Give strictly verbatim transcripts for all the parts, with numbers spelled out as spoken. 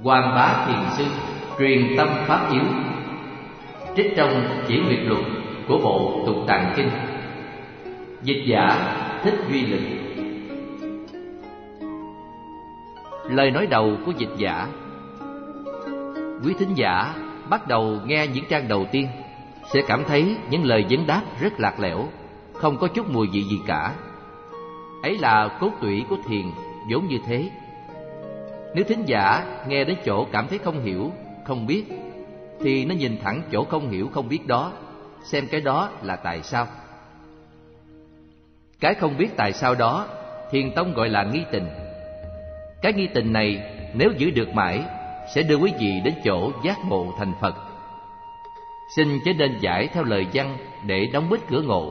Hoàng Bá Thiền Sư truyền tâm pháp yếu. Trích trong Chỉ Nguyệt Luật của bộ Tục Tạng Kinh. Dịch giả Thích Duy Lực. Lời nói đầu của dịch giả. Quý thính giả bắt đầu nghe những trang đầu tiên sẽ cảm thấy những lời vấn đáp rất lạc lẽo, không có chút mùi vị gì cả. Ấy là cốt tủy của thiền vốn như thế. Nếu thính giả nghe đến chỗ cảm thấy không hiểu, không biết, thì nó nhìn thẳng chỗ không hiểu, không biết đó, xem cái đó là tại sao. Cái không biết tại sao đó, Thiền tông gọi là nghi tình. Cái nghi tình này nếu giữ được mãi, sẽ đưa quý vị đến chỗ giác ngộ thành Phật. Xin chớ nên giải theo lời văn để đóng bít cửa ngộ.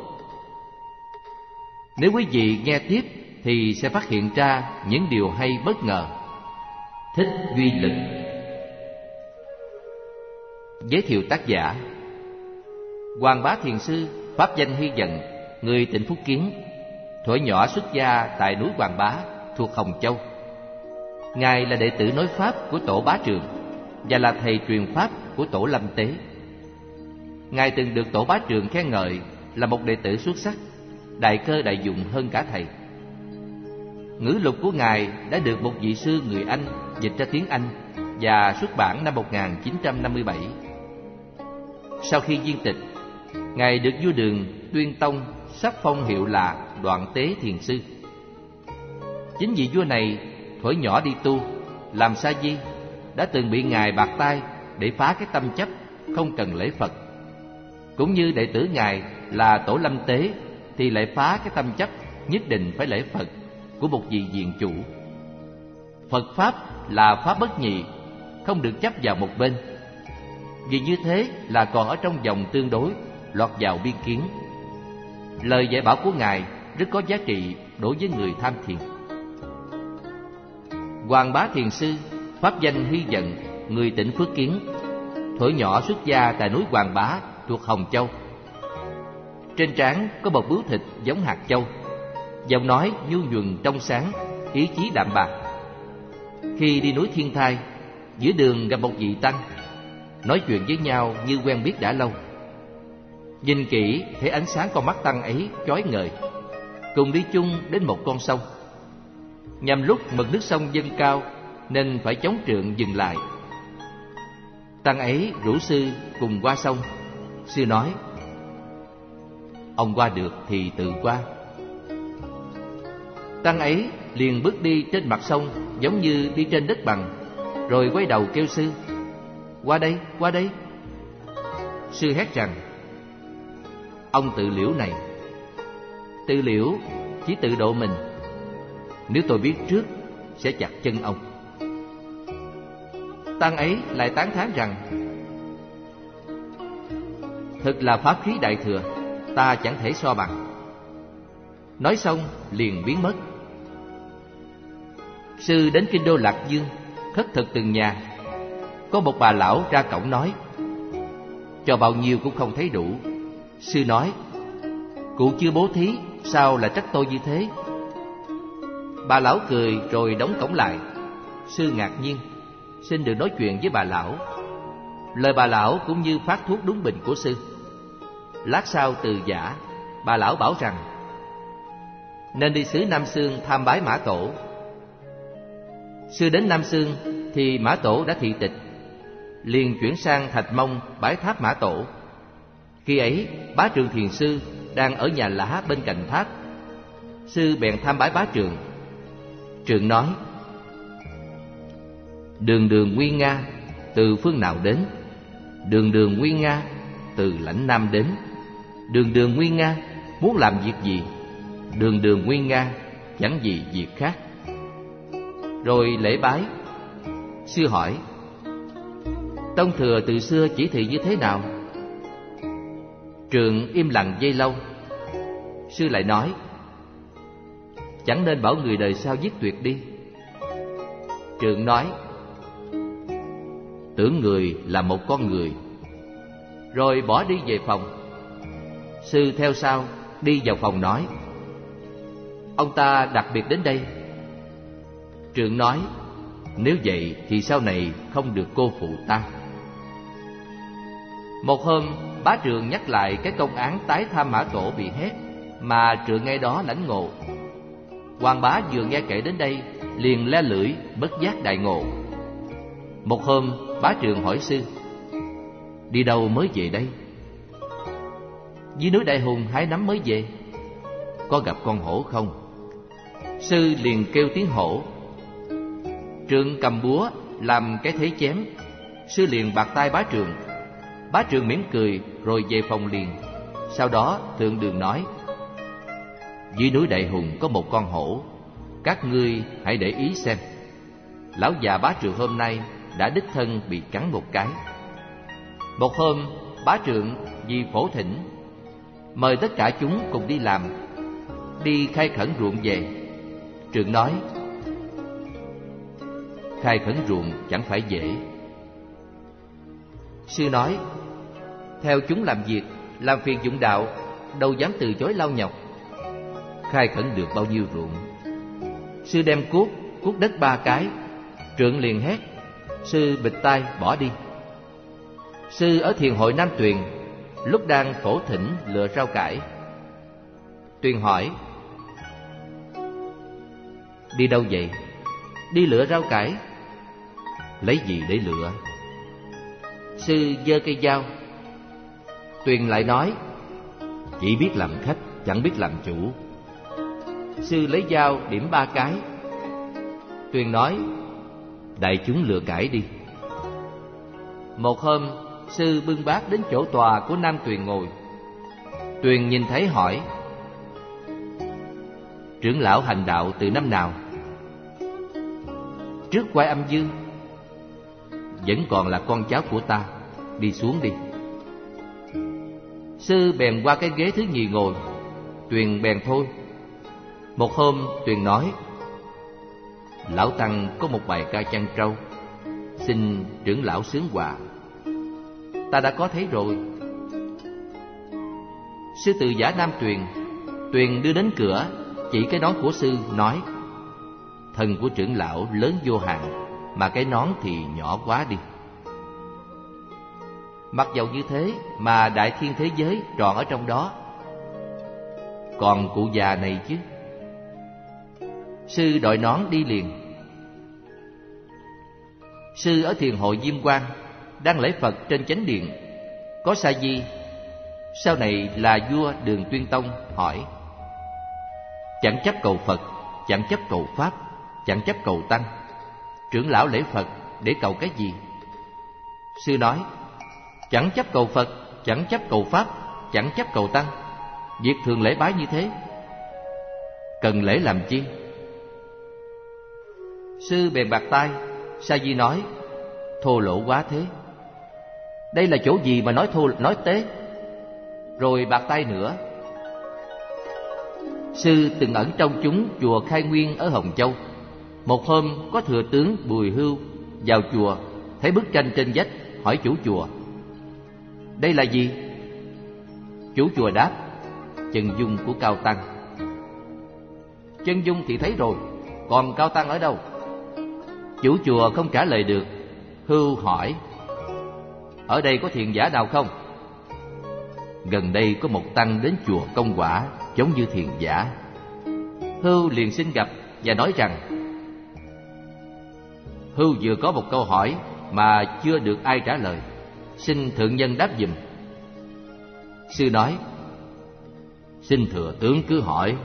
Nếu quý vị nghe tiếp thì sẽ phát hiện ra những điều hay bất ngờ. Thích Duy Lực. Giới thiệu tác giả. Hoàng Bá Thiền Sư, pháp danh Hy Dận, người tỉnh Phúc Kiến, thuở nhỏ xuất gia tại núi Hoàng Bá thuộc Hồng Châu. Ngài là đệ tử nói pháp của tổ Bá Trường và là thầy truyền pháp của tổ Lâm Tế. Ngài từng được tổ Bá Trường khen ngợi là một đệ tử xuất sắc, đại cơ đại dụng hơn cả thầy. Ngữ lục của Ngài đã được một vị sư người Anh dịch ra tiếng Anh và xuất bản năm một nghìn chín trăm năm mươi bảy. Sau khi viên tịch, Ngài được vua Đường Tuyên Tông sắc phong hiệu là Đoạn Tế Thiền Sư. Chính vị vua này thuở nhỏ đi tu, làm sa di, đã từng bị Ngài bạc tay để phá cái tâm chấp không cần lễ Phật. Cũng như đệ tử Ngài là tổ Lâm Tế thì lại phá cái tâm chấp nhất định phải lễ Phật của một vị viện chủ. Phật Pháp là Pháp bất nhị, không được chấp vào một bên. Vì như thế là còn ở trong vòng tương đối, lọt vào biên kiến. Lời dạy bảo của Ngài rất có giá trị đối với người tham thiền. Hoàng Bá Thiền Sư, pháp danh Hy Dận, người tỉnh Phước Kiến, thuở nhỏ xuất gia tại núi Hoàng Bá thuộc Hồng Châu. Trên trán có một bướu thịt giống hạt châu, giọng nói nhu nhuần trong sáng, ý chí đạm bạc. Khi đi núi Thiên Thai, giữa đường gặp một vị tăng, nói chuyện với nhau như quen biết đã lâu. Nhìn kỹ thấy ánh sáng con mắt tăng ấy chói ngời. Cùng đi chung đến một con sông. Nhằm lúc mực nước sông dâng cao nên phải chống trượng dừng lại. Tăng ấy rủ sư cùng qua sông. Sư nói: "Ông qua được thì tự qua." Tăng ấy liền bước đi trên mặt sông giống như đi trên đất bằng, rồi quay đầu kêu sư: "Qua đây, qua đây." Sư hét rằng: "Ông tự liễu này, tự liễu chỉ tự độ mình. Nếu tôi biết trước sẽ chặt chân ông." Tăng ấy lại tán thán rằng: "Thật là pháp khí đại thừa, ta chẳng thể so bằng." Nói xong liền biến mất. Sư đến kinh đô Lạc Dương, khất thực từng nhà. Có một bà lão ra cổng nói: "Cho bao nhiêu cũng không thấy đủ." Sư nói: "Cụ chưa bố thí, sao lại trách tôi như thế?" Bà lão cười rồi đóng cổng lại. Sư ngạc nhiên, xin được nói chuyện với bà lão. Lời bà lão cũng như phát thuốc đúng bệnh của sư. Lát sau từ giả, bà lão bảo rằng nên đi xứ Nam Xương tham bái Mã Tổ. Sư đến Nam Xương thì Mã Tổ đã thị tịch, liền chuyển sang Thạch Mông bái tháp Mã Tổ. Khi ấy Bá Trường Thiền Sư đang ở nhà lá bên cạnh tháp. Sư bèn tham bái Bá Trường. Trường nói: "Đường đường Nguyên Nga, từ phương nào đến?" "Đường đường Nguyên Nga, từ lãnh Nam đến." "Đường đường Nguyên Nga, muốn làm việc gì?" "Đường đường Nguyên Nga, chẳng gì việc khác." Rồi lễ bái. Sư hỏi: "Tông thừa từ xưa chỉ thị như thế nào?" Trường im lặng giây lâu. Sư lại nói: "Chẳng nên bảo người đời sau giết tuyệt đi." Trường nói: "Tưởng người là một con người." Rồi bỏ đi về phòng. Sư theo sau đi vào phòng nói: "Ông ta đặc biệt đến đây." Trường nói: Nếu vậy thì sau này không được cô phụ ta. Một hôm, Bá Trượng nhắc lại cái công án tái tham Mã Tổ bị hét, mà Trượng ngay đó lãnh ngộ. Hoàng Bá vừa nghe kể đến đây, liền le lưỡi, bất giác đại ngộ. Một hôm, Bá Trượng hỏi sư: đi đâu mới về đây? Dưới núi Đại Hùng hái nấm mới về. Có gặp con hổ không? Sư liền kêu tiếng hổ. Trượng cầm búa làm cái thế chém. Sư liền bạt tay Bá Trượng. Bá Trượng mỉm cười rồi về phòng liền. Sau đó thượng đường nói: dưới núi Đại Hùng có một con hổ, các ngươi hãy để ý xem. Lão già Bá Trượng hôm nay đã đích thân bị cắn một cái. Một hôm, Bá Trượng vì phổ thỉnh mời tất cả chúng cùng đi làm, đi khai khẩn ruộng về. Trượng nói: khai khẩn ruộng chẳng phải dễ. Sư nói: theo chúng làm việc, làm phiền dụng đạo, đâu dám từ chối lao nhọc. Khai khẩn được bao nhiêu ruộng? Sư đem cuốc, cuốc đất ba cái. Trượng liền hét. Sư bịch tai bỏ đi. Sư ở thiền hội Nam Tuyền, lúc đang phổ thỉnh lựa rau cải. Tuyền hỏi: đi đâu vậy? Đi lựa rau cải. Lấy gì để lựa? Sư giơ cây dao. Tuyền lại nói: chỉ biết làm khách, chẳng biết làm chủ. Sư lấy dao điểm ba cái. Tuyền nói: đại chúng lựa cải đi. Một hôm, sư bưng bát đến chỗ tòa của Nam Tuyền ngồi. Tuyền nhìn thấy hỏi: trưởng lão hành đạo từ năm nào? Trước Quái Âm Dương. Vẫn còn là con cháu của ta, đi xuống đi. Sư bèn qua cái ghế thứ nhì ngồi. Tuyền bèn thôi. Một hôm Tuyền nói: lão tăng có một bài ca chăn trâu, xin trưởng lão xướng hòa. Ta đã có thấy rồi. Sư từ giả Nam Tuyền. Tuyền đưa đến cửa, chỉ cái nón của sư nói: thân của trưởng lão lớn vô hạn, mà cái nón thì nhỏ quá đi. Mặc dầu như thế mà đại thiên thế giới tròn ở trong đó. Còn cụ già này chứ? Sư đội nón đi liền. Sư ở thiền hội Diêm Quang, đang lễ Phật trên chánh điện. Có Sa Di, sau này là vua Đường Tuyên Tông, hỏi: chẳng chấp cầu Phật, chẳng chấp cầu Pháp, chẳng chấp cầu Tăng, trưởng lão lễ Phật để cầu cái gì? Sư nói: chẳng chấp cầu Phật, chẳng chấp cầu Pháp, chẳng chấp cầu Tăng. Việc thường lễ bái như thế, cần lễ làm chi? Sư bèn bạt tay. Sa Di nói: thô lỗ quá thế. Đây là chỗ gì mà nói thô nói tế? Rồi bạt tay nữa. Sư từng ẩn trong chúng chùa Khai Nguyên ở Hồng Châu. Một hôm có thừa tướng Bùi Hưu vào chùa, thấy bức tranh trên vách, hỏi chủ chùa: đây là gì? Chủ chùa đáp: chân dung của Cao Tăng. Chân dung thì thấy rồi, còn Cao Tăng ở đâu? Chủ chùa không trả lời được. Hưu hỏi: ở đây có thiền giả nào không? Gần đây có một tăng đến chùa Công Quả, giống như thiền giả. Hưu liền xin gặp và nói rằng: Hưu vừa có một câu hỏi mà chưa được ai trả lời, xin thượng nhân đáp giùm. Sư nói: xin thừa tướng cứ hỏi.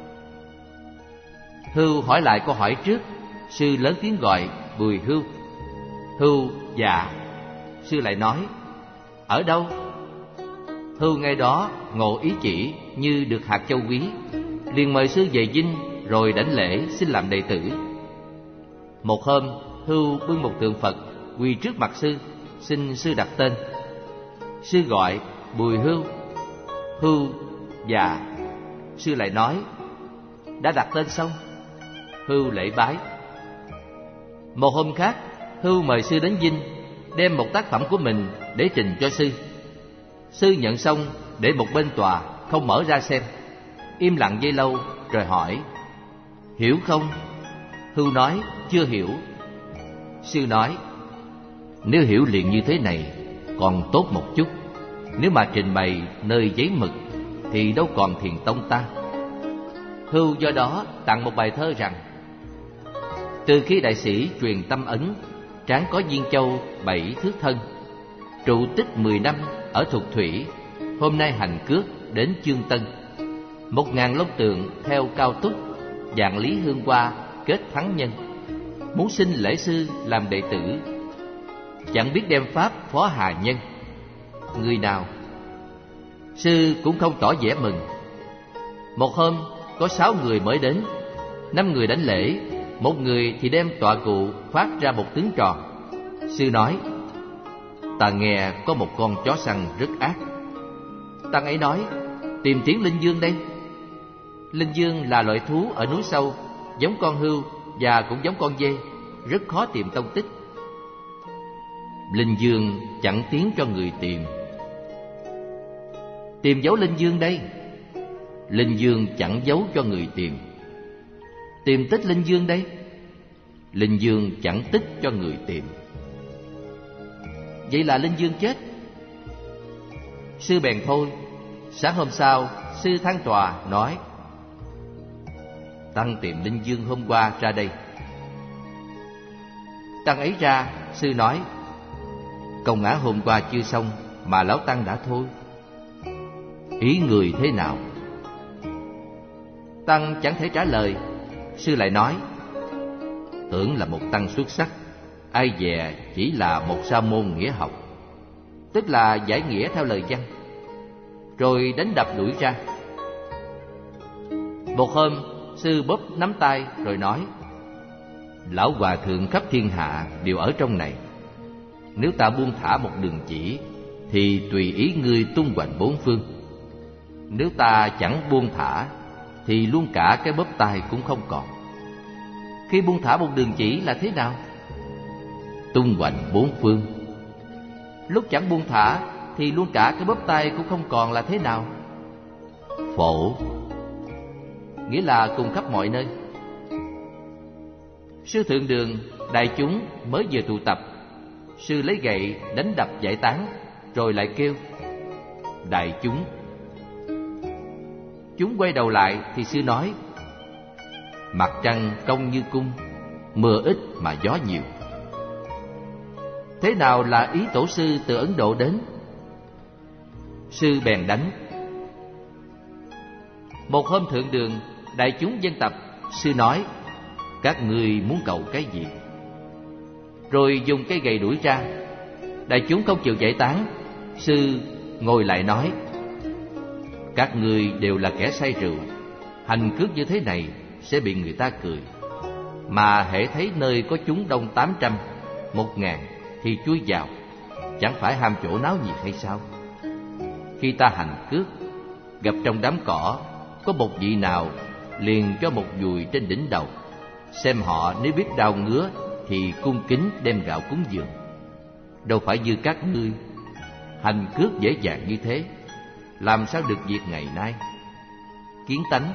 Hưu hỏi lại câu hỏi trước. Sư lớn tiếng gọi Bùi Hưu. Hưu dạ. Sư lại nói: ở đâu? Hưu ngay đó ngộ ý chỉ như được hạt châu quý, liền mời sư về dinh, rồi đảnh lễ xin làm đệ tử. Một hôm, Hưu bưng một tượng Phật quỳ trước mặt sư, xin sư đặt tên. Sư gọi Bùi Hưu. Hưu dạ. Sư lại nói: đã đặt tên xong. Hưu lễ bái. Một hôm khác, Hưu mời sư đến dinh, đem một tác phẩm của mình để trình cho sư. Sư nhận xong để một bên tòa, không mở ra xem. Im lặng giây lâu rồi hỏi: hiểu không? Hưu nói: chưa hiểu. Sư nói: nếu hiểu liền như thế này còn tốt một chút, nếu mà trình bày nơi giấy mực thì đâu còn thiền tông ta. Hưu do đó tặng một bài thơ rằng: từ khi đại sĩ truyền tâm ấn, tráng có viên châu bảy thước thân, trụ tích mười năm ở Thục Thủy, hôm nay hành cước đến Chương Tân. Một ngàn long tượng theo cao túc, vạn lý hương hoa kết thắng nhân. Muốn xin lễ sư làm đệ tử, chẳng biết đem pháp phó hà nhân. Người nào? Sư cũng không tỏ vẻ mừng. Một hôm có sáu người mới đến, năm người đánh lễ, một người thì đem tọa cụ phát ra một tướng tròn. Sư nói: ta nghe có một con chó săn rất ác. Tăng ấy nói: tìm tiếng linh dương đây. Linh dương là loại thú ở núi sâu, giống con hươu và cũng giống con dê, rất khó tìm tông tích. Linh dương chẳng tiếng cho người tìm. Tìm dấu linh dương đây. Linh dương chẳng giấu cho người tìm. Tìm tích linh dương đây. Linh dương chẳng tích cho người tìm. Vậy là linh dương chết. Sư bèn thôi. Sáng hôm sau, sư than tòa nói: tăng tìm linh dương hôm qua ra đây. Tăng ấy ra, sư nói: công án hôm qua chưa xong mà lão tăng đã thôi. Ý người thế nào? Tăng chẳng thể trả lời. Sư lại nói: tưởng là một tăng xuất sắc, ai dè chỉ là một sa môn nghĩa học, tức là giải nghĩa theo lời văn, rồi đánh đập đuổi ra. Một hôm, sư bóp nắm tay rồi nói: lão hòa thượng khắp thiên hạ đều ở trong này. Nếu ta buông thả một đường chỉ thì tùy ý ngươi tung hoành bốn phương. Nếu ta chẳng buông thả thì luôn cả cái bóp tay cũng không còn. Khi buông thả một đường chỉ là thế nào? Tung hoành bốn phương. Lúc chẳng buông thả thì luôn cả cái bóp tay cũng không còn là thế nào? Phổ. Nghĩa là cùng khắp mọi nơi. Sư thượng đường, đại chúng mới vừa tụ tập, sư lấy gậy đánh đập giải tán, rồi lại kêu: đại chúng. Chúng quay đầu lại thì sư nói: mặt trăng công như cung, mưa ít mà gió nhiều. Thế nào là ý tổ sư từ Ấn Độ đến? Sư bèn đánh. Một hôm thượng đường, đại chúng dân tập, sư nói: các ngươi muốn cầu cái gì? Rồi dùng cây gậy đuổi ra. Đại chúng không chịu giải tán. Sư ngồi lại nói: các ngươi đều là kẻ say rượu, hành cước như thế này sẽ bị người ta cười. Mà hễ thấy nơi có chúng đông tám trăm, một ngàn thì chui vào, chẳng phải ham chỗ náo nhiệt hay sao? Khi ta hành cước, gặp trong đám cỏ có một vị nào, liền cho một dùi trên đỉnh đầu, xem họ nếu biết đau ngứa thì cung kính đem gạo cúng dường. Đâu phải như các ngươi hành cước dễ dàng như thế, làm sao được việc ngày nay? Kiến tánh.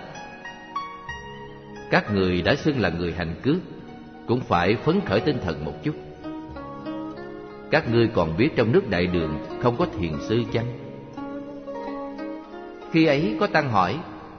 Các người đã xưng là người hành cước, cũng phải phấn khởi tinh thần một chút. Các ngươi còn biết trong nước Đại Đường không có thiền sư chăng? Khi ấy có tăng hỏi: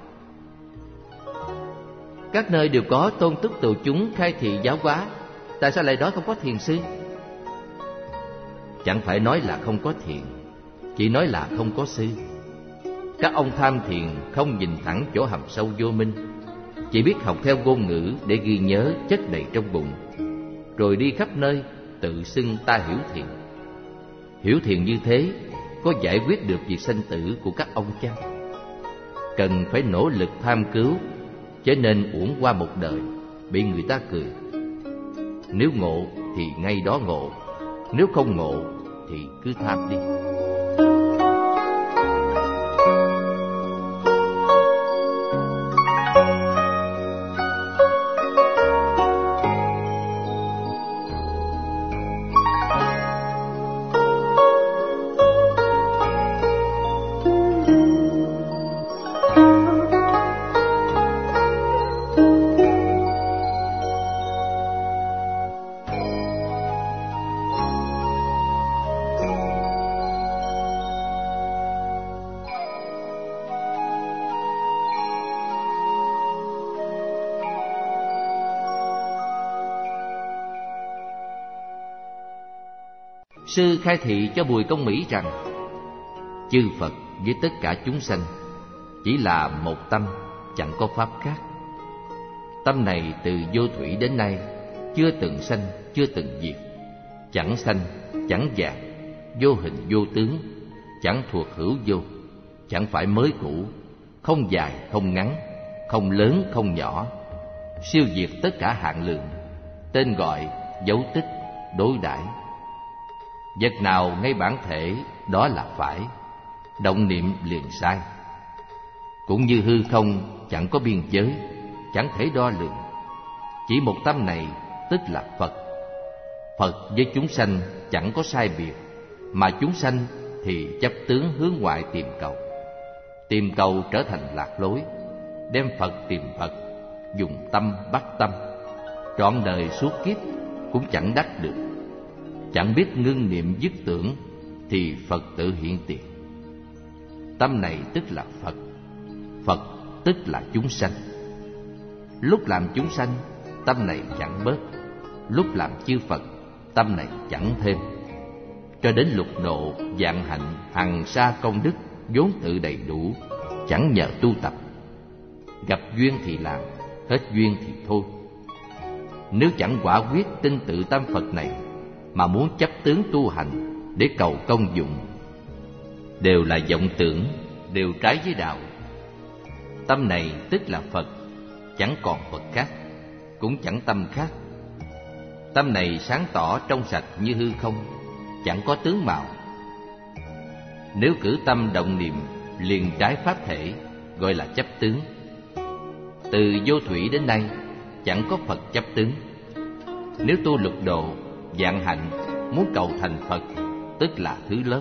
các nơi đều có tôn túc tù chúng khai thị giáo hóa, tại sao lại nói không có thiền sư? Chẳng phải nói là không có thiền, chỉ nói là không có sư. Các ông tham thiền không nhìn thẳng chỗ hầm sâu vô minh, chỉ biết học theo ngôn ngữ để ghi nhớ chất đầy trong bụng, rồi đi khắp nơi tự xưng ta hiểu thiền. Hiểu thiền như thế có giải quyết được việc sanh tử của các ông chăng? Cần phải nỗ lực tham cứu, cho nên uổng qua một đời, bị người ta cười. Nếu ngộ thì ngay đó ngộ, nếu không ngộ thì cứ tham đi. Sư khai thị cho Bùi Công Mỹ rằng chư Phật với tất cả chúng sanh chỉ là một tâm, chẳng có pháp khác. Tâm này từ vô thủy đến nay chưa từng sanh, chưa từng diệt, chẳng sanh, chẳng dạng, vô hình vô tướng, chẳng thuộc hữu vô, chẳng phải mới cũ, không dài không ngắn, không lớn không nhỏ, siêu diệt tất cả hạn lượng, tên gọi, dấu tích, đối đãi. Vật nào ngay bản thể đó là phải, động niệm liền sai. Cũng như hư không chẳng có biên giới, chẳng thể đo lường. Chỉ một tâm này tức là Phật. Phật với chúng sanh chẳng có sai biệt, mà chúng sanh thì chấp tướng hướng ngoại tìm cầu. Tìm cầu trở thành lạc lối, đem Phật tìm Phật, dùng tâm bắt tâm, trọn đời suốt kiếp cũng chẳng đắc được. Chẳng biết ngưng niệm dứt tưởng thì Phật tự hiện tiền. Tâm này tức là Phật, Phật tức là chúng sanh. Lúc làm chúng sanh, tâm này chẳng bớt, lúc làm chư Phật, tâm này chẳng thêm. Cho đến lục độ, vạn hạnh, hằng sa công đức vốn tự đầy đủ, chẳng nhờ tu tập. Gặp duyên thì làm, hết duyên thì thôi. Nếu chẳng quả quyết tin tự tâm Phật này, mà muốn chấp tướng tu hành để cầu công dụng, đều là vọng tưởng, đều trái với đạo. Tâm này tức là Phật, chẳng còn Phật khác, cũng chẳng tâm khác. Tâm này sáng tỏ trong sạch như hư không, chẳng có tướng mạo. Nếu cử tâm động niệm liền trái pháp thể, gọi là chấp tướng. Từ vô thủy đến nay chẳng có Phật chấp tướng. Nếu tu lục độ, vạn hạnh, muốn cầu thành Phật, tức là thứ lớp.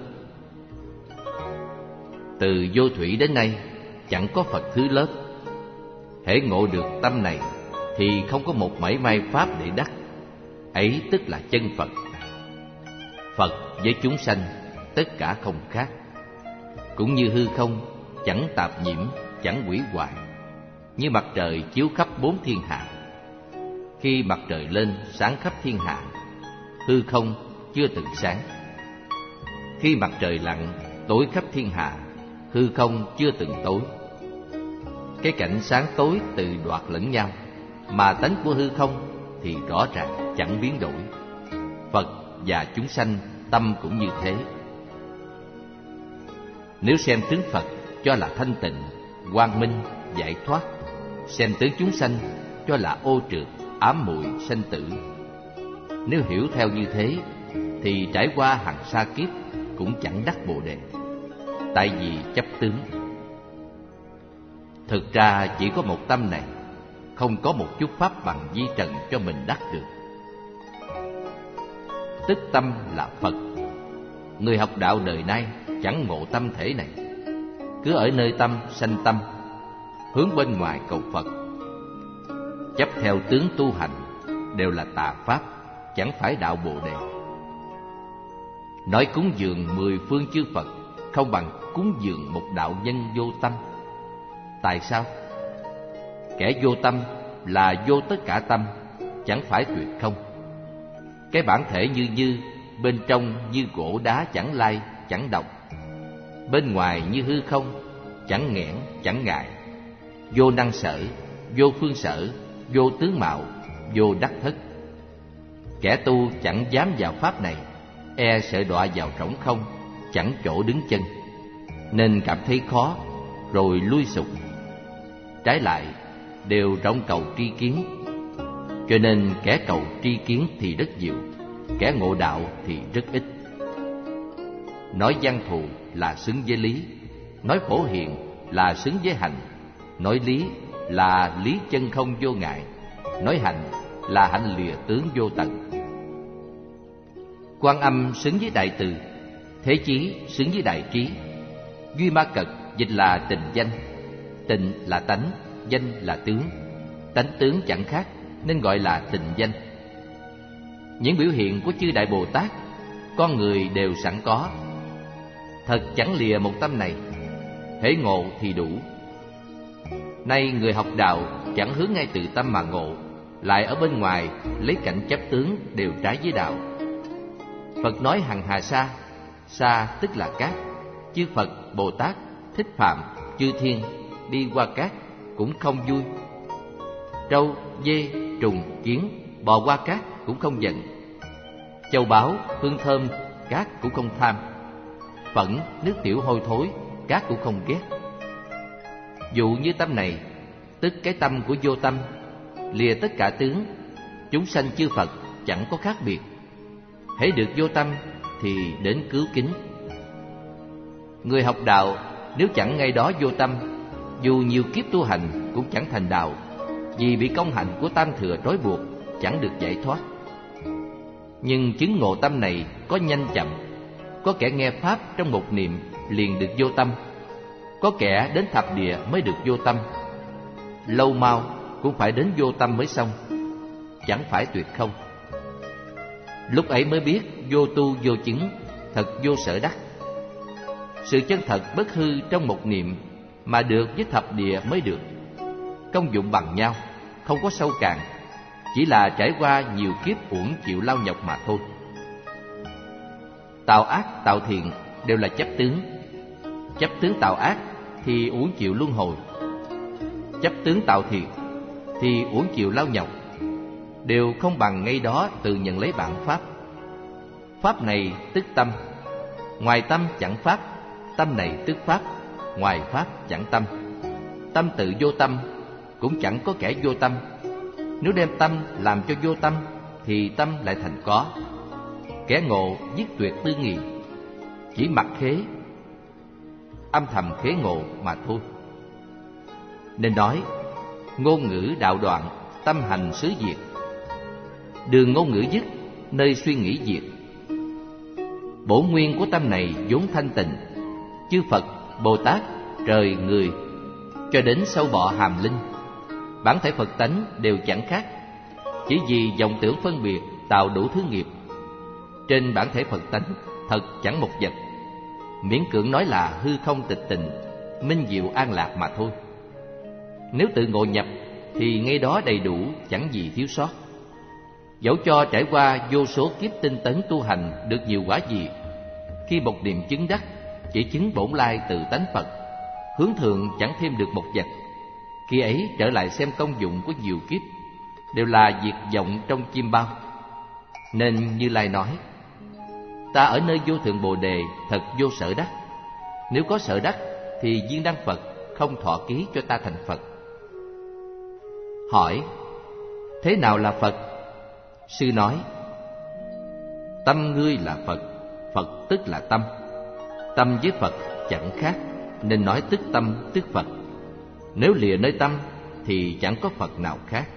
Từ vô thủy đến nay chẳng có Phật thứ lớp. Hễ ngộ được tâm này thì không có một mảy may pháp để đắc, ấy tức là chân Phật. Phật với chúng sanh tất cả không khác, cũng như hư không, chẳng tạp nhiễm, chẳng hủy hoại, như mặt trời chiếu khắp bốn thiên hạ. Khi mặt trời lên sáng khắp thiên hạ, hư không chưa từng sáng. Khi mặt trời lặn tối khắp thiên hạ, hư không chưa từng tối. Cái cảnh sáng tối từ đoạt lẫn nhau, mà tánh của hư không thì rõ ràng chẳng biến đổi. Phật và chúng sanh tâm cũng như thế. Nếu xem tướng Phật cho là thanh tịnh, quang minh, giải thoát, xem tướng chúng sanh cho là ô trượt, ám muội, sanh tử, nếu hiểu theo như thế thì trải qua hằng sa kiếp cũng chẳng đắc Bồ đề, tại vì chấp tướng. Thực ra chỉ có một tâm này, không có một chút pháp bằng di trần cho mình đắc được. Tức tâm là Phật. Người học đạo đời nay chẳng ngộ tâm thể này, cứ ở nơi tâm sanh tâm, hướng bên ngoài cầu Phật, chấp theo tướng tu hành, đều là tà pháp, chẳng phải đạo Bồ đề. Nói cúng dường mười phương chư Phật không bằng cúng dường một đạo nhân vô tâm. Tại sao? Kẻ vô tâm là vô tất cả tâm, chẳng phải tuyệt không. Cái bản thể như như, bên trong như gỗ đá chẳng lai, chẳng động. Bên ngoài như hư không, chẳng nghẽn, chẳng ngại. Vô năng sở, vô phương sở, vô tướng mạo, vô đắc thất. Kẻ tu chẳng dám vào pháp này, e sợ đọa vào trống không, chẳng chỗ đứng chân, nên cảm thấy khó, rồi lui sụp. Trái lại, đều rộng cầu tri kiến. Cho nên kẻ cầu tri kiến thì rất nhiều, kẻ ngộ đạo thì rất ít. Nói văn thù là xứng với lý, nói phổ hiền là xứng với hành, nói lý là lý chân không vô ngại, nói hành là hạnh lìa tướng vô tận. Quan Âm xứng với đại từ, Thế Chí xứng với đại trí. Duy Ma Cật dịch là tình danh. Tình là tánh, danh là tướng. Tánh tướng chẳng khác nên gọi là tình danh. Những biểu hiện của chư Đại Bồ Tát, con người đều sẵn có. Thật chẳng lìa một tâm này, hễ ngộ thì đủ. Nay người học đạo chẳng hướng ngay từ tâm mà ngộ, lại ở bên ngoài lấy cảnh chấp tướng đều trái với đạo. Phật nói hằng hà sa, sa tức là cát. Chư Phật, Bồ Tát, Thích Phạm, chư thiên đi qua cát cũng không vui. Trâu, dê, trùng, kiến bò qua cát cũng không giận. Châu báu, hương thơm, cát cũng không tham. Phẫn, nước tiểu hôi thối, cát cũng không ghét. Dụ như tâm này, tức cái tâm của vô tâm, lìa tất cả tướng, chúng sanh chư Phật chẳng có khác biệt. Hễ được vô tâm thì đến cứu kính. Người học đạo nếu chẳng ngay đó vô tâm, dù nhiều kiếp tu hành cũng chẳng thành đạo, vì bị công hạnh của tam thừa trói buộc, chẳng được giải thoát. Nhưng chứng ngộ tâm này có nhanh chậm. Có kẻ nghe pháp trong một niệm liền được vô tâm, có kẻ đến thập địa mới được vô tâm. Lâu mau cũng phải đến vô tâm mới xong, chẳng phải tuyệt không. Lúc ấy mới biết vô tu vô chứng, thật vô sở đắc. Sự chân thật bất hư trong một niệm mà được với thập địa mới được. Công dụng bằng nhau, không có sâu cạn, chỉ là trải qua nhiều kiếp uổng chịu lao nhọc mà thôi. Tạo ác tạo thiện đều là chấp tướng. Chấp tướng tạo ác thì uổng chịu luân hồi, chấp tướng tạo thiện thì uổng chịu lao nhọc. Đều không bằng ngay đó tự nhận lấy bản pháp. Pháp này tức tâm, ngoài tâm chẳng pháp. Tâm này tức pháp, ngoài pháp chẳng tâm. Tâm tự vô tâm, cũng chẳng có kẻ vô tâm. Nếu đem tâm làm cho vô tâm thì tâm lại thành có. Kẻ ngộ dứt tuyệt tư nghị, chỉ mặc khế, âm thầm khế ngộ mà thôi. Nên nói ngôn ngữ đạo đoạn, tâm hành xứ diệt. Đường ngôn ngữ dứt, nơi suy nghĩ diệt. Bổ nguyên của tâm này vốn thanh tịnh. Chư Phật, Bồ Tát, trời, người, cho đến sâu bọ hàm linh, bản thể Phật tánh đều chẳng khác. Chỉ vì vọng tưởng phân biệt tạo đủ thứ nghiệp. Trên bản thể Phật tánh thật chẳng một vật, miễn cưỡng nói là hư không tịch tịnh, minh diệu an lạc mà thôi. Nếu tự ngộ nhập thì ngay đó đầy đủ, chẳng gì thiếu sót. Dẫu cho trải qua vô số kiếp tinh tấn tu hành được nhiều quả gì, khi một niệm chứng đắc, chỉ chứng bổn lai tự tánh Phật, hướng thượng chẳng thêm được một vật. Khi ấy trở lại xem công dụng của nhiều kiếp, đều là diệt vọng trong chim bao. Nên Như Lai nói: ta ở nơi vô thượng Bồ Đề thật vô sở đắc. Nếu có sở đắc thì viên đăng Phật không thọ ký cho ta thành Phật. Hỏi: thế nào là Phật? Sư nói: tâm ngươi là Phật, Phật tức là tâm. Tâm với Phật chẳng khác, nên nói tức tâm tức Phật. Nếu lìa nơi tâm thì chẳng có Phật nào khác.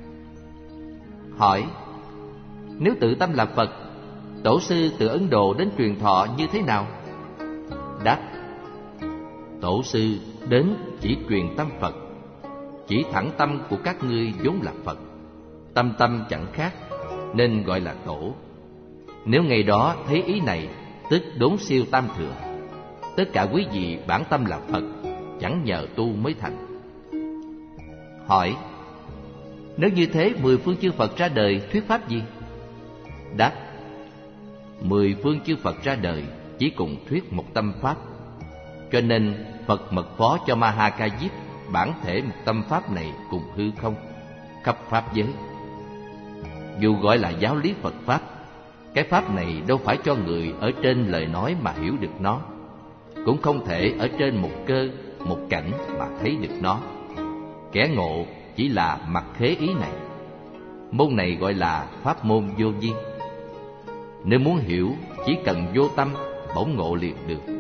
Hỏi: nếu tự tâm là Phật, tổ sư từ Ấn Độ đến truyền thọ như thế nào? Đáp: tổ sư đến chỉ truyền tâm Phật, chỉ thẳng tâm của các ngươi vốn là Phật. Tâm tâm chẳng khác, nên gọi là tổ. Nếu ngày đó thấy ý này, tức đốn siêu tam thừa. Tất cả quý vị bản tâm là Phật, chẳng nhờ tu mới thành. Hỏi: nếu như thế mười phương chư Phật ra đời thuyết pháp gì? Đáp: mười phương chư Phật ra đời chỉ cùng thuyết một tâm pháp. Cho nên Phật mật phó cho Ma Ha Ca Diếp bản thể một tâm pháp này cùng hư không, khắp pháp giới. Dù gọi là giáo lý Phật pháp, cái pháp này đâu phải cho người ở trên lời nói mà hiểu được nó, cũng không thể ở trên một cơ, một cảnh mà thấy được nó. Kẻ ngộ chỉ là mặc khế ý này. Môn này gọi là pháp môn vô vi. Nếu muốn hiểu, chỉ cần vô tâm, bỗng ngộ liền được.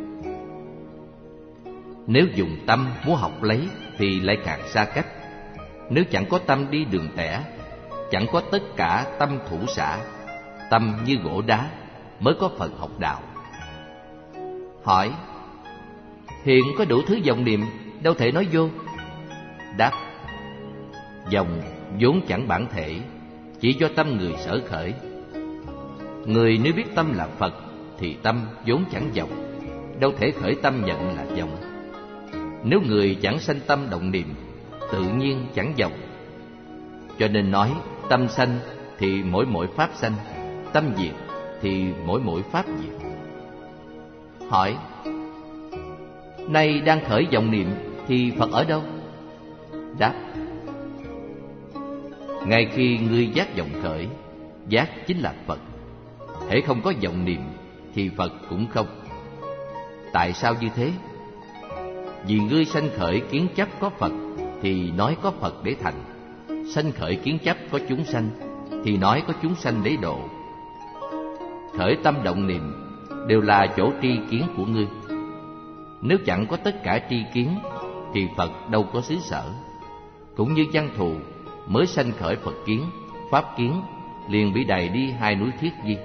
Nếu dùng tâm muốn học lấy thì lại càng xa cách. Nếu chẳng có tâm đi đường tẻ, chẳng có tất cả tâm thủ xả, tâm như gỗ đá, mới có phần học đạo. Hỏi: hiện có đủ thứ vọng niệm, đâu thể nói vô? Đáp: vọng vốn chẳng bản thể, chỉ do tâm người sở khởi. Người nếu biết tâm là Phật thì tâm vốn chẳng vọng, đâu thể khởi tâm nhận là vọng. Nếu người chẳng sanh tâm động niệm, tự nhiên chẳng vọng. Cho nên nói tâm sanh thì mỗi mỗi pháp sanh, tâm diệt thì mỗi mỗi pháp diệt. Hỏi: nay đang khởi vọng niệm thì Phật ở đâu? Đáp: ngay khi ngươi giác vọng khởi, giác chính là Phật. hễ không có vọng niệm thì Phật cũng không. Tại sao như thế? Vì ngươi sanh khởi kiến chấp có Phật thì nói có Phật để thành, sanh khởi kiến chấp có chúng sanh thì nói có chúng sanh để độ. Khởi tâm động niệm đều là chỗ tri kiến của ngươi. Nếu chẳng có tất cả tri kiến thì Phật đâu có xứ sở. Cũng như văn thù mới sanh khởi Phật kiến, pháp kiến, liền bị đày đi hai núi Thiết Di.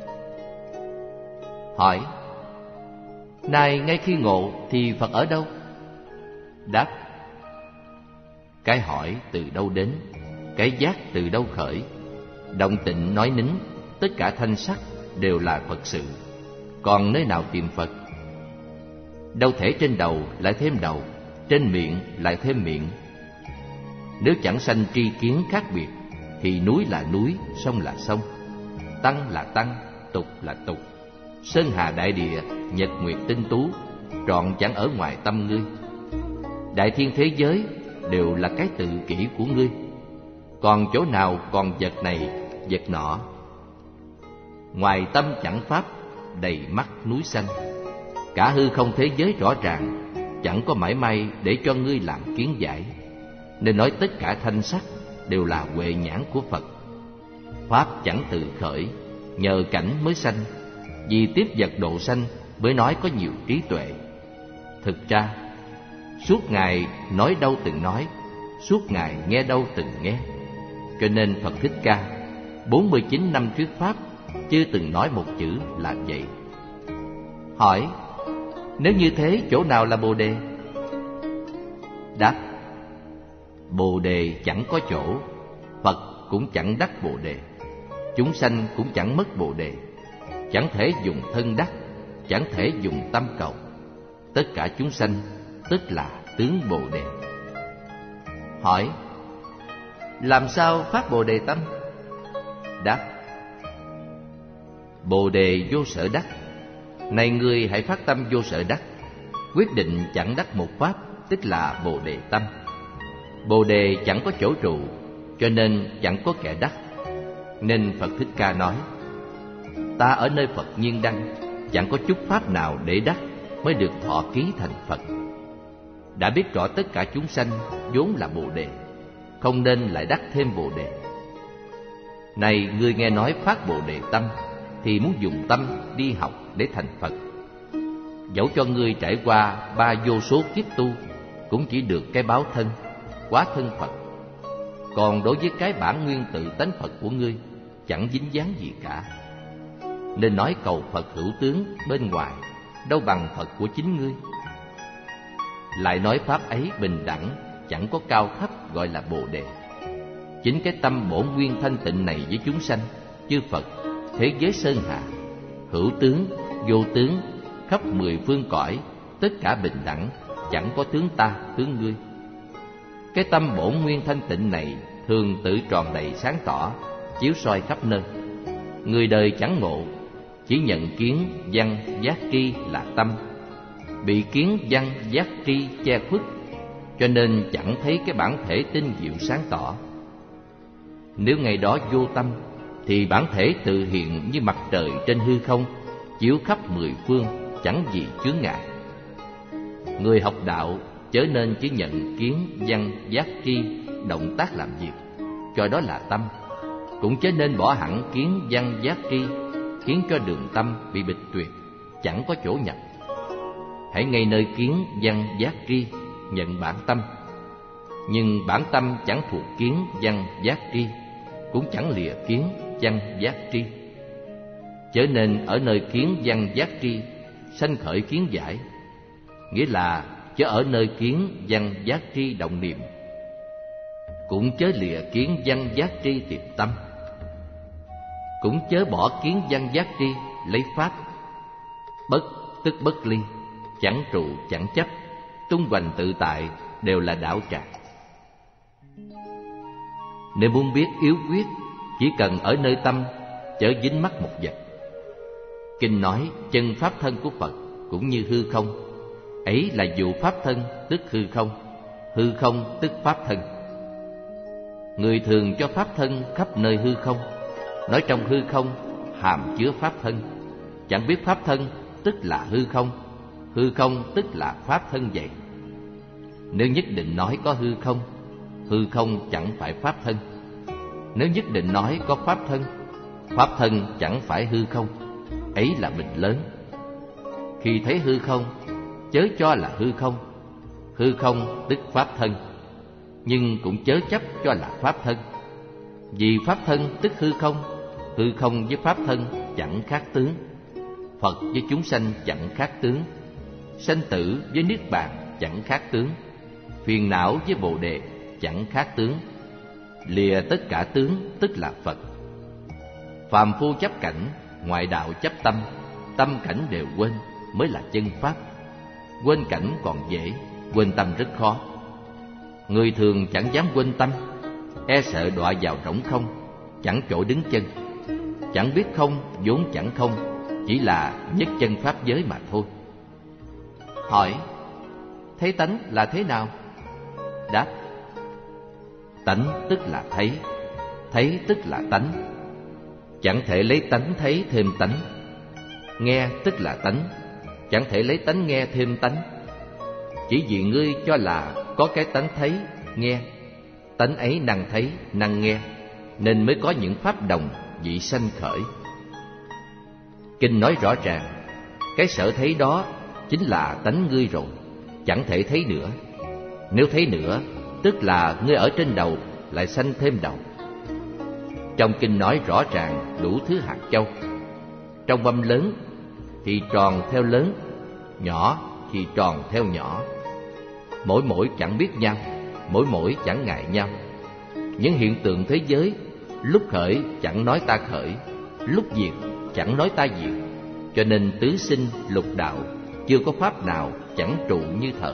Hỏi: này ngay khi ngộ thì Phật ở đâu? Đáp: cái hỏi từ đâu đến, cái giác từ đâu khởi, động tịnh nói nín, tất cả thanh sắc đều là Phật sự. Còn nơi nào tìm Phật? Đâu thể trên đầu lại thêm đầu, trên miệng lại thêm miệng. Nếu chẳng sanh tri kiến khác biệt thì núi là núi, sông là sông, tăng là tăng, tục là tục, sơn hà đại địa, nhật nguyệt tinh tú, trọn chẳng ở ngoài tâm ngươi. Đại thiên thế giới đều là cái tự kỷ của ngươi. Còn chỗ nào còn vật này, vật nọ? Ngoài tâm chẳng pháp, đầy mắt núi xanh. Cả hư không thế giới rõ ràng, chẳng có mảy may để cho ngươi làm kiến giải. Nên nói tất cả thanh sắc đều là huệ nhãn của Phật. Pháp chẳng tự khởi, nhờ cảnh mới sanh. Vì tiếp vật độ sanh mới nói có nhiều trí tuệ. Thực ra suốt ngày nói đâu từng nói, suốt ngày nghe đâu từng nghe. Cho nên Phật Thích Ca bốn mươi chín năm thuyết pháp chưa từng nói một chữ là vậy. Hỏi: nếu như thế chỗ nào là Bồ Đề? Đáp: Bồ Đề chẳng có chỗ, Phật cũng chẳng đắc Bồ Đề, chúng sanh cũng chẳng mất Bồ Đề. Chẳng thể dùng thân đắc, chẳng thể dùng tâm cầu. Tất cả chúng sanh tức là tướng Bồ Đề. Hỏi: làm sao phát Bồ Đề tâm? Đáp: Bồ Đề vô sở đắc. Này ngươi hãy phát tâm vô sở đắc, quyết định chẳng đắc một pháp, tức là Bồ Đề tâm. Bồ Đề chẳng có chỗ trụ, cho nên chẳng có kẻ đắc. Nên Phật Thích Ca nói: ta ở nơi Phật nhiên đăng, chẳng có chút pháp nào để đắc, mới được thọ ký thành Phật. Đã biết rõ tất cả chúng sanh vốn là Bồ Đề, không nên lại đắc thêm Bồ Đề. Này ngươi nghe nói phát Bồ Đề tâm, thì muốn dùng tâm đi học để thành Phật. Dẫu cho ngươi trải qua ba vô số kiếp tu, cũng chỉ được cái báo thân, quá thân Phật. Còn đối với cái bản nguyên tự tánh Phật của ngươi, chẳng dính dáng gì cả. Nên nói cầu Phật hữu tướng bên ngoài, đâu bằng Phật của chính ngươi. Lại nói pháp ấy bình đẳng, chẳng có cao thấp gọi là Bồ Đề. Chính cái tâm bổn nguyên thanh tịnh này với chúng sanh, chư Phật, thế giới sơn hà, hữu tướng, vô tướng, khắp mười phương cõi, tất cả bình đẳng, chẳng có tướng ta, tướng ngươi. Cái tâm bổn nguyên thanh tịnh này thường tự tròn đầy sáng tỏ, chiếu soi khắp nơi. Người đời chẳng ngộ, chỉ nhận kiến văn giác tri là tâm, bị kiến văn giác tri che khuất, cho nên chẳng thấy cái bản thể tinh diệu sáng tỏ. Nếu ngày đó vô tâm, thì bản thể tự hiện như mặt trời trên hư không, chiếu khắp mười phương, chẳng gì chướng ngại. Người học đạo chớ nên chỉ nhận kiến văn giác tri động tác làm việc, cho đó là tâm. Cũng chớ nên bỏ hẳn kiến văn giác tri, khiến cho đường tâm bị bịch tuyệt, chẳng có chỗ nhập. Hãy ngay nơi kiến văn giác tri nhận bản tâm. Nhưng bản tâm chẳng thuộc kiến văn giác tri, cũng chẳng lìa kiến văn giác tri. Chớ nên ở nơi kiến văn giác tri sanh khởi kiến giải, nghĩa là chớ ở nơi kiến văn giác tri động niệm. Cũng chớ lìa kiến văn giác tri tìm tâm. Cũng chớ bỏ kiến văn giác tri lấy pháp. Bất tức bất ly, chẳng trụ chẳng chấp, tung hoành tự tại, đều là đạo tràng. Nếu muốn biết yếu quyết, chỉ cần ở nơi tâm, chớ dính mắc một vật. Kinh nói chân pháp thân của Phật cũng như hư không, ấy là dụ pháp thân tức hư không, hư không tức pháp thân. Người thường cho pháp thân khắp nơi hư không, nói trong hư không hàm chứa pháp thân, chẳng biết pháp thân tức là hư không, hư không tức là pháp thân vậy. Nếu nhất định nói có hư không, hư không chẳng phải pháp thân. Nếu nhất định nói có pháp thân, pháp thân chẳng phải hư không, ấy là bình lớn. Khi thấy hư không, chớ cho là hư không, hư không tức pháp thân, nhưng cũng chớ chấp cho là pháp thân. Vì pháp thân tức hư không, hư không với pháp thân chẳng khác tướng. Phật với chúng sanh chẳng khác tướng, sanh tử với niết bàn chẳng khác tướng, phiền não với bồ đề chẳng khác tướng. Lìa tất cả tướng tức là Phật. Phàm phu chấp cảnh, ngoại đạo chấp tâm, tâm cảnh đều quên mới là chân pháp. Quên cảnh còn dễ, quên tâm rất khó. Người thường chẳng dám quên tâm, e sợ đọa vào rỗng không, chẳng chỗ đứng chân. Chẳng biết không vốn chẳng không, chỉ là nhất chân pháp giới mà thôi. Hỏi: thấy tánh là thế nào? Đáp: tánh tức là thấy, thấy tức là tánh. Chẳng thể lấy tánh thấy thêm tánh. Nghe tức là tánh, chẳng thể lấy tánh nghe thêm tánh. Chỉ vì ngươi cho là có cái tánh thấy, nghe, tánh ấy năng thấy, năng nghe, nên mới có những pháp đồng vị sanh khởi. Kinh nói rõ ràng, cái sở thấy đó chính là tánh ngươi rồi, chẳng thể thấy nữa. Nếu thấy nữa, tức là ngươi ở trên đầu lại sanh thêm đầu. Trong kinh nói rõ ràng đủ thứ hạt châu. Trong mâm lớn thì tròn theo lớn, nhỏ thì tròn theo nhỏ. Mỗi mỗi chẳng biết nhau, mỗi mỗi chẳng ngại nhau. Những hiện tượng thế giới, lúc khởi chẳng nói ta khởi, lúc diệt chẳng nói ta diệt. Cho nên tứ sinh lục đạo chưa có pháp nào chẳng trụ như thời.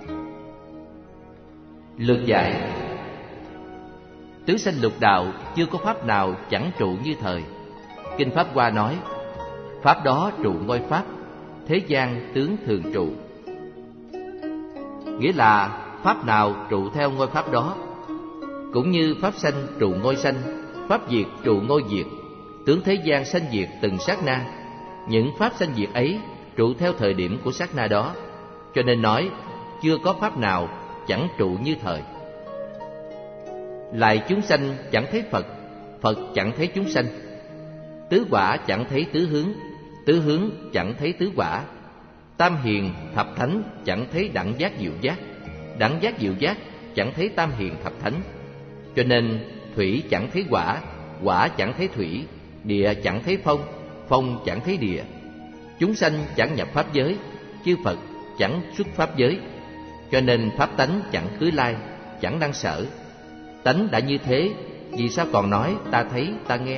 Lược giải: tứ sanh lục đạo chưa có pháp nào chẳng trụ như thời. Kinh Pháp Hoa nói: pháp đó trụ ngôi pháp, thế gian tướng thường trụ. Nghĩa là pháp nào trụ theo ngôi pháp đó. Cũng như pháp sanh trụ ngôi sanh, pháp diệt trụ ngôi diệt, tướng thế gian sanh diệt từng sát na. Những pháp sanh diệt ấy trụ theo thời điểm của sát na đó. Cho nên nói chưa có pháp nào chẳng trụ như thời. Lại chúng sanh chẳng thấy Phật, Phật chẳng thấy chúng sanh. Tứ quả chẳng thấy tứ hướng, tứ hướng chẳng thấy tứ quả. Tam hiền thập thánh chẳng thấy đẳng giác diệu giác, đẳng giác diệu giác chẳng thấy tam hiền thập thánh. Cho nên thủy chẳng thấy quả, quả chẳng thấy thủy, địa chẳng thấy phong, phong chẳng thấy địa. Chúng sanh chẳng nhập pháp giới, chư Phật chẳng xuất pháp giới. Cho nên pháp tánh chẳng khứ lai, chẳng năng sở. Tánh đã như thế, vì sao còn nói ta thấy, ta nghe?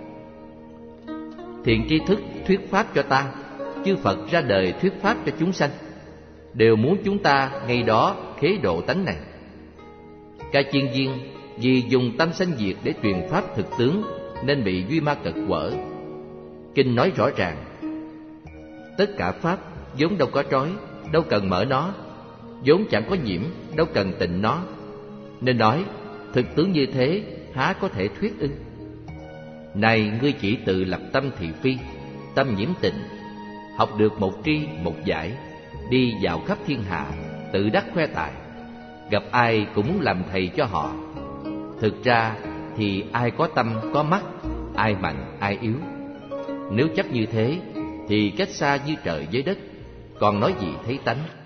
Thiện tri thức thuyết pháp cho ta, chư Phật ra đời thuyết pháp cho chúng sanh, đều muốn chúng ta ngay đó khế độ tánh này. Ca Chiên Viên vì dùng tâm sanh diệt để truyền pháp thực tướng nên bị duy ma cật quở. Kinh nói rõ ràng, tất cả pháp vốn đâu có trói, đâu cần mở nó, vốn chẳng có nhiễm, đâu cần tịnh nó. Nên nói thực tướng như thế há có thể thuyết ư? Này ngươi chỉ tự lập tâm thị phi, tâm nhiễm tịnh, học được một tri một giải, đi vào khắp thiên hạ, tự đắc khoe tài, gặp ai cũng muốn làm thầy cho họ. Thực ra thì ai có tâm có mắt, ai mạnh ai yếu. Nếu chấp như thế thì cách xa như trời với đất, còn nói gì thấy tánh.